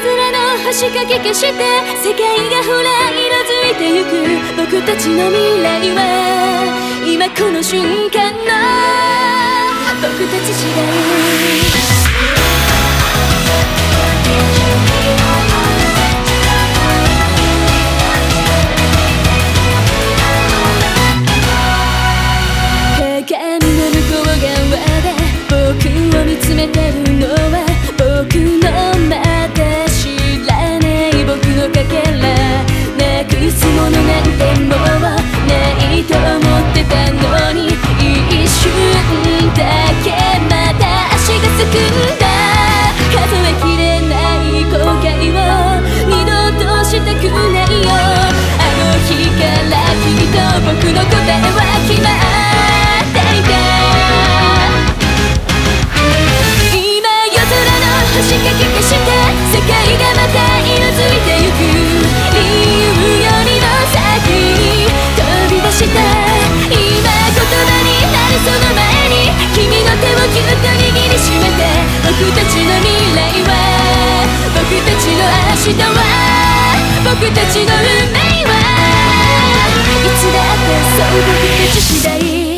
空の星かき消して世界がほら色づいてゆく僕たちの未来は今この瞬間の僕たち次第僕を見つめてるのは僕のまだ知らない僕のかけらなくすものなんてもうないと思ってたのに一瞬だけまた足がすくんだ数えきれない後悔を二度としたくないよあの日から君と僕の答えは決まっていた星かき消して世界がまた色づいてゆく理由よりも先に飛び出した今言葉になるその前に君の手をぎゅっと握りしめて僕たちの未来は僕たちの明日は僕たちの運命はいつだってそう僕たち次第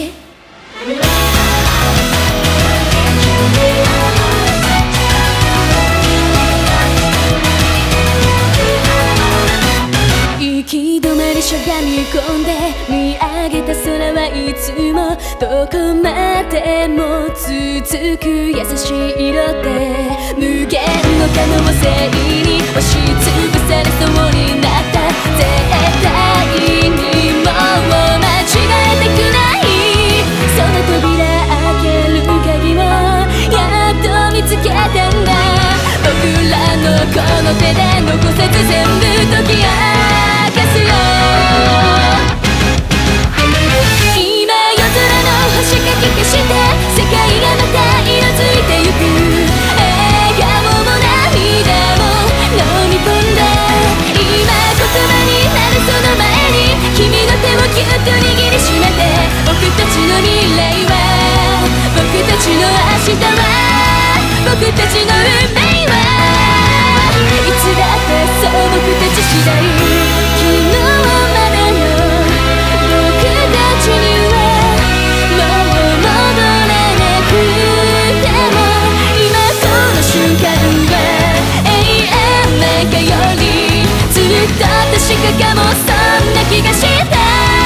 しゃがみ込んで見上げた空はいつもどこまでも続く優しい色で無限の可能性に押しつぶされそうになった絶対にもう間違えたくないその扉開ける鍵をやっと見つけたんだ僕らのこの手で残さず全部解き明かすよ星かき消して世界がまた色づいてゆく笑顔も涙も飲み込んで今言葉になるその前に君の手をぎゅっと握りしめて僕たちの未来は僕たちの明日は僕たちの運命はいつだってそう僕たち次第昨日までの僕たちには確かもそんな気がした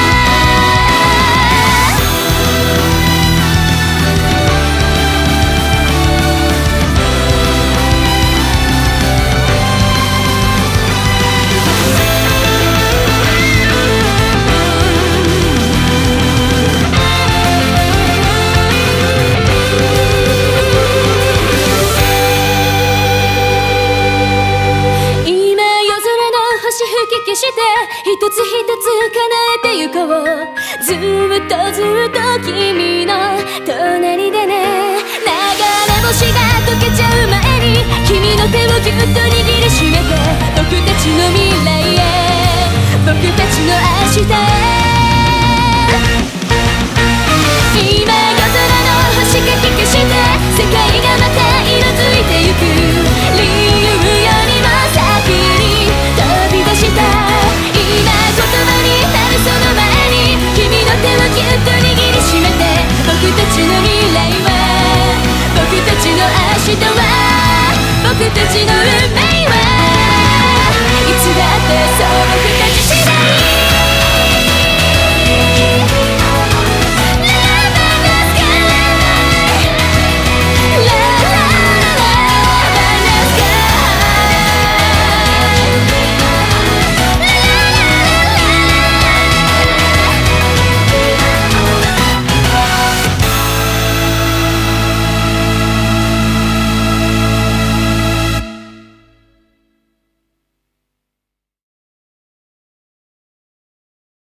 して一つ一つ叶えてゆこうずっと君の隣でね流れ星が溶けちゃう前に君の手をぎゅっと握りしめて僕たちの未来へ僕たちの明日へ今夜空の星かき消して世界がまた色づいてゆく理由よりも先に飛び出したその前に君の手をぎゅっと握りしめて僕たちの未来は僕たちの明日は僕たちの運命